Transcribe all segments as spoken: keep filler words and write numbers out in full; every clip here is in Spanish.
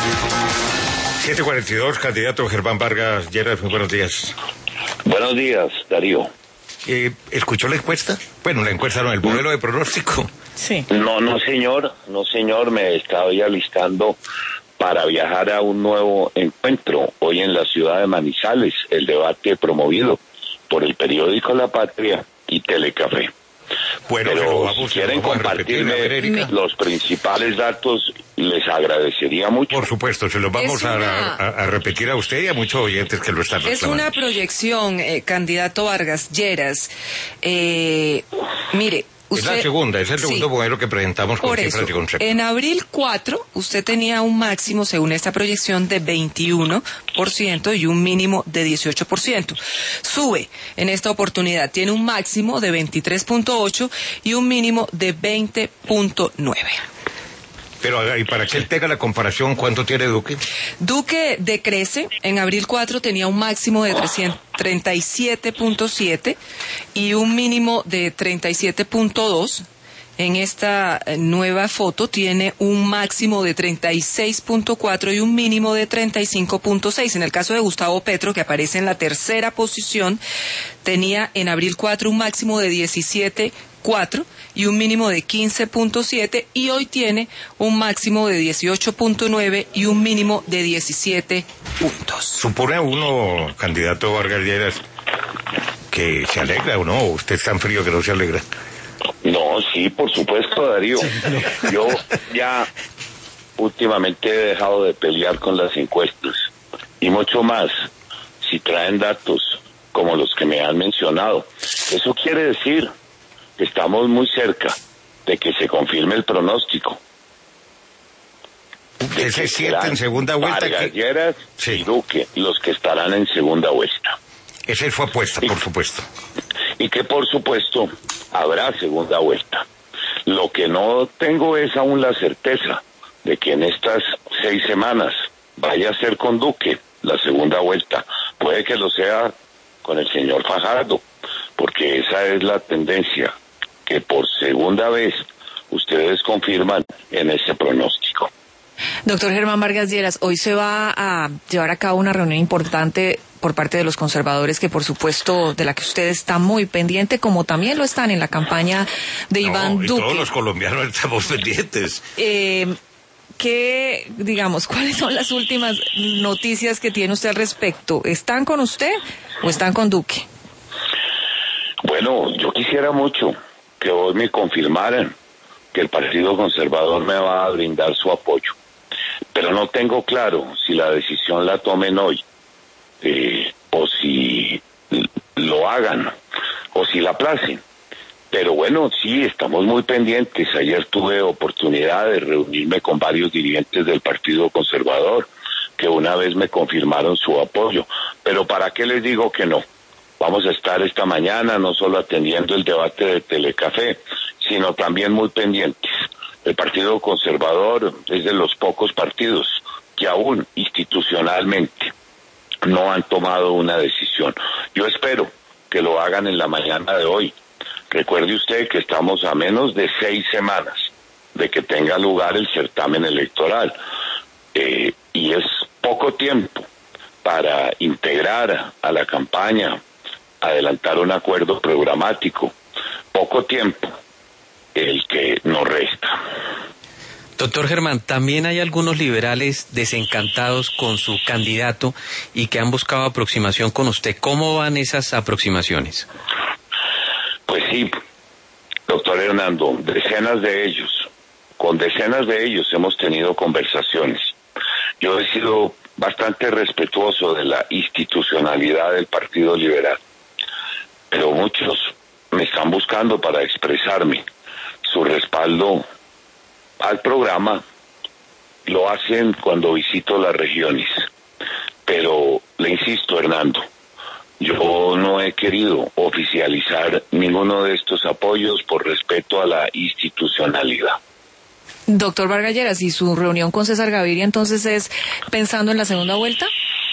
siete cuarenta y dos, candidato Germán Vargas Lleras, muy buenos días. Buenos días, Darío. Eh, ¿Escuchó la encuesta? Bueno, la encuesta no, el modelo de pronóstico. Sí. No, no señor, no señor, me estaba ya alistando para viajar a un nuevo encuentro hoy en la ciudad de Manizales, el debate promovido por el periódico La Patria y Telecafé. Bueno, pero pero vamos, si quieren vamos a repetir, compartirme a ver, Erika. los principales datos, les agradecería mucho. Por supuesto, se los vamos a, una... a, a repetir a usted y a muchos oyentes que lo están reclamando. Es una proyección, eh, candidato Vargas Lleras. Eh, mire, usted... Es la segunda, es el segundo sí. modelo que presentamos con Por cifras eso, y conceptos. en abril cuatro, usted tenía un máximo, según esta proyección, de veintiuno por ciento y un mínimo de dieciocho por ciento. Sube en esta oportunidad, tiene un máximo de veintitrés punto ocho y un mínimo de veinte punto nueve. Pero, ¿y para que él tenga la comparación, cuánto tiene Duque? Duque decrece, en abril cuatro tenía un máximo de treinta y siete punto siete y un mínimo de treinta y siete punto dos. En esta nueva foto tiene un máximo de treinta y seis punto cuatro y un mínimo de treinta y cinco punto seis. En el caso de Gustavo Petro, que aparece en la tercera posición, tenía en abril cuatro un máximo de diecisiete punto cuatro y un mínimo de quince punto siete, y hoy tiene un máximo de dieciocho punto nueve y un mínimo de diecisiete puntos. Supone uno, candidato Vargas Lleras, que se alegra o no, usted es tan frío que no se alegra. No, sí, por supuesto, Darío. Yo ya últimamente he dejado de pelear con las encuestas, y mucho más si traen datos como los que me han mencionado. Eso quiere decir que estamos muy cerca de que se confirme el pronóstico. Usted se siente en segunda vuelta. Vargas que... Lleras sí. y Duque, los que estarán en segunda vuelta. Esa es su apuesta, por supuesto. Y que por supuesto habrá segunda vuelta. Lo que no tengo es aún la certeza de que en estas seis semanas vaya a ser con Duque la segunda vuelta. Puede que lo sea con el señor Fajardo, porque esa es la tendencia que por segunda vez ustedes confirman en ese pronóstico. Doctor Germán Vargas Lleras, hoy se va a llevar a cabo una reunión importante por parte de los conservadores, que por supuesto de la que usted está muy pendiente, como también lo están en la campaña de no, Iván y Duque. Todos los colombianos estamos pendientes. Eh, ¿Qué, digamos, cuáles son las últimas noticias que tiene usted al respecto? ¿Están con usted o están con Duque? Bueno, yo quisiera mucho que hoy me confirmaran que el Partido Conservador me va a brindar su apoyo, pero no tengo claro si la decisión la tomen hoy, eh, o si lo hagan, o si la aplacen. Pero bueno, sí, estamos muy pendientes. Ayer tuve oportunidad de reunirme con varios dirigentes del Partido Conservador, que una vez me confirmaron su apoyo. Pero ¿para qué les digo que no? Vamos a estar esta mañana no solo atendiendo el debate de Telecafé, sino también muy pendientes. El Partido Conservador es de los pocos partidos que aún institucionalmente no han tomado una decisión. Yo espero que lo hagan en la mañana de hoy. Recuerde usted que estamos a menos de seis semanas de que tenga lugar el certamen electoral, eh, y es poco tiempo para integrar a la campaña, adelantar un acuerdo programático, poco tiempo el que nos resta. Doctor Germán, también hay algunos liberales desencantados con su candidato y que han buscado aproximación con usted. ¿Cómo van esas aproximaciones? Pues sí, doctor Hernando, decenas de ellos, con decenas de ellos hemos tenido conversaciones. Yo he sido bastante respetuoso de la institucionalidad del Partido Liberal, pero muchos me están buscando para expresarme su respaldo al programa. Lo hacen cuando visito las regiones, pero le insisto, Hernando, yo no he querido oficializar ninguno de estos apoyos por respeto a la institucionalidad. Doctor Vargas Lleras, ¿y su reunión con César Gaviria entonces es pensando en la segunda vuelta?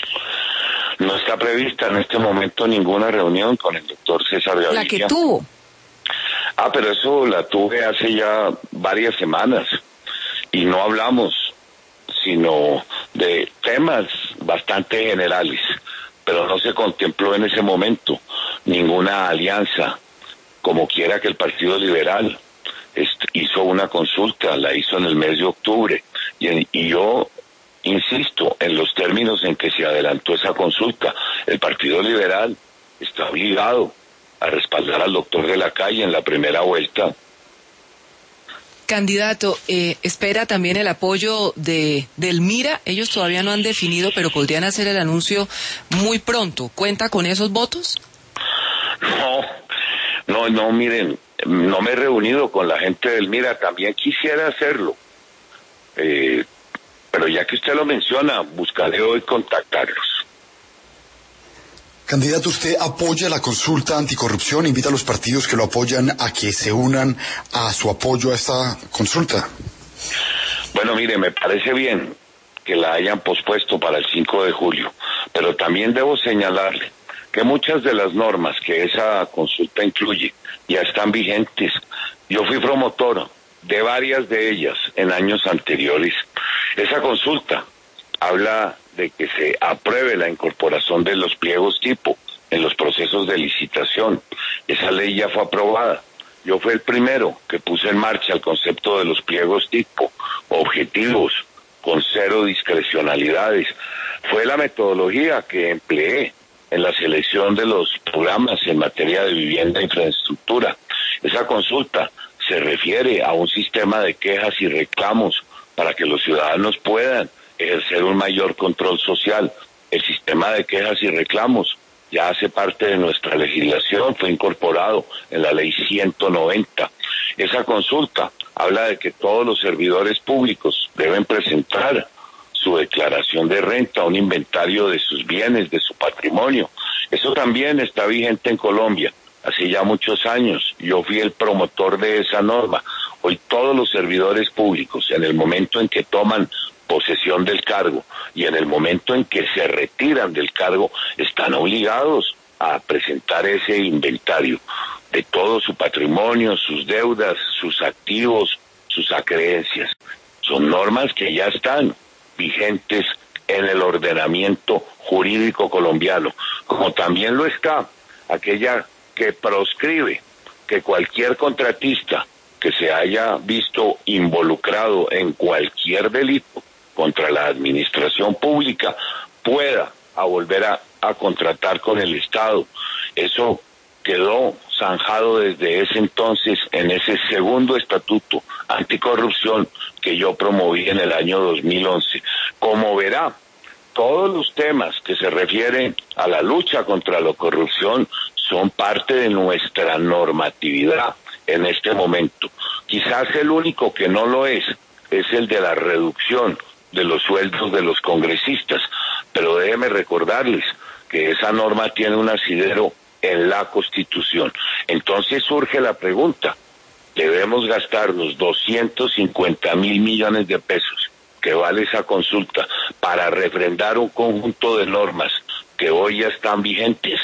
No está prevista en este momento ninguna reunión con el doctor César Gaviria. La que tuvo. Ah, pero eso la tuve hace ya varias semanas y no hablamos sino de temas bastante generales, pero no se contempló en ese momento ninguna alianza, como quiera que el Partido Liberal hizo una consulta, la hizo en el mes de octubre, y, en, y yo insisto en los términos en que se adelantó esa consulta. El Partido Liberal está obligado a respaldar al doctor de la Calle en la primera vuelta. Candidato, eh, espera también el apoyo de del Mira. Ellos todavía no han definido, pero podrían hacer el anuncio muy pronto. ¿Cuenta con esos votos? No, no, no, miren, no me he reunido con la gente del Mira. También quisiera hacerlo. Eh, pero ya que usted lo menciona, buscaré hoy contactarlos. Candidato, ¿usted apoya la consulta anticorrupción? ¿Invita a los partidos que lo apoyan a que se unan a su apoyo a esta consulta? Bueno, mire, me parece bien que la hayan pospuesto para el cinco de julio, pero también debo señalarle que muchas de las normas que esa consulta incluye ya están vigentes. Yo fui promotor de varias de ellas en años anteriores. Esa consulta habla de que se apruebe la incorporación de los pliegos tipo en los procesos de licitación. Esa ley ya fue aprobada. Yo fui el primero que puse en marcha el concepto de los pliegos tipo, objetivos, con cero discrecionalidades. Fue la metodología que empleé en la selección de los programas en materia de vivienda e infraestructura. Esa consulta se refiere a un sistema de quejas y reclamos para que los ciudadanos puedan ejercer un mayor control social. El sistema de quejas y reclamos ya hace parte de nuestra legislación, fue incorporado en la ley ciento noventa. Esa consulta habla de que todos los servidores públicos deben presentar su declaración de renta, un inventario de sus bienes, de su patrimonio. Eso también está vigente en Colombia, hace ya muchos años. Yo fui el promotor de esa norma. Hoy todos los servidores públicos, en el momento en que toman posesión del cargo y en el momento en que se retiran del cargo, están obligados a presentar ese inventario de todo su patrimonio, sus deudas, sus activos, sus acreencias. Son normas que ya están vigentes en el ordenamiento jurídico colombiano, como también lo está aquella que proscribe que cualquier contratista que se haya visto involucrado en cualquier delito contra la administración pública pueda a volver a, a contratar con el Estado. Eso quedó zanjado desde ese entonces en ese segundo estatuto anticorrupción que yo promoví en el año dos mil once. Como verá, todos los temas que se refieren a la lucha contra la corrupción son parte de nuestra normatividad en este momento. Quizás el único que no lo es es el de la reducción de los sueldos de los congresistas, pero déjeme recordarles que esa norma tiene un asidero en la Constitución. Entonces surge la pregunta, ¿debemos gastar los doscientos cincuenta mil millones de pesos que vale esa consulta para refrendar un conjunto de normas que hoy ya están vigentes?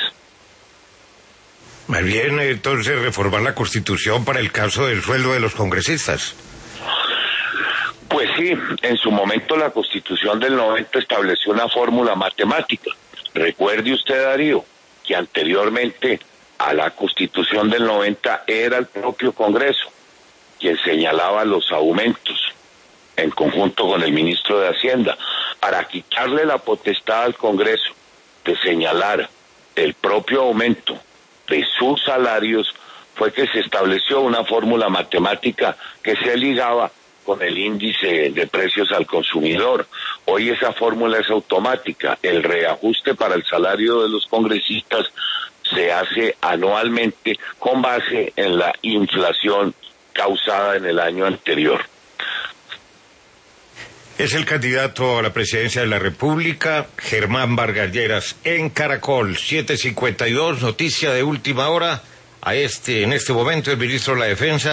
Más bien, entonces, reformar la Constitución para el caso del sueldo de los congresistas. Pues sí, en su momento la Constitución del noventa estableció una fórmula matemática. Recuerde usted, Darío, que anteriormente a la Constitución del noventa era el propio Congreso quien señalaba los aumentos en conjunto con el ministro de Hacienda. Para quitarle la potestad al Congreso de señalar el propio aumento de sus salarios, fue que se estableció una fórmula matemática que se ligaba con el índice de precios al consumidor. Hoy esa fórmula es automática. El reajuste para el salario de los congresistas se hace anualmente con base en la inflación causada en el año anterior. Es el candidato a la presidencia de la República, Germán Vargas Lleras, en Caracol, siete cincuenta y dos, noticia de última hora. A este, en este momento, el ministro de la Defensa